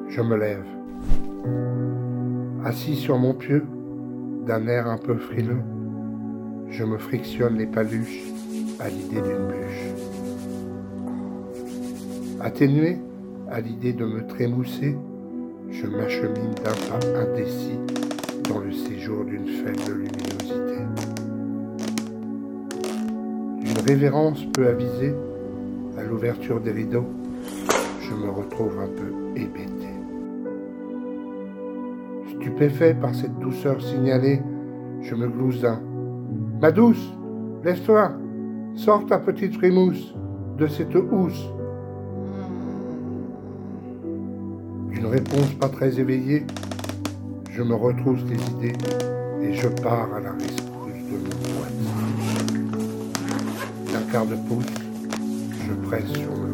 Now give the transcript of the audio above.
Je me lève. Assis sur mon pieu, d'un air un peu frileux, je me frictionne les paluches à l'idée d'une bûche. Atténué à l'idée de me trémousser, je m'achemine d'un pas indécis dans le séjour d'une faible luminosité. D'une révérence peu avisée, à l'ouverture des rideaux, je me retrouve un peu hébété. Stupéfait par cette douceur signalée, je me glousse d'un « Ma douce, lève-toi, sors ta petite frimousse de cette housse !» D'une réponse pas très éveillée, je me retrousse les idées et je pars à la rescousse de mon boîtier. D'un quart de pouce, je presse sur le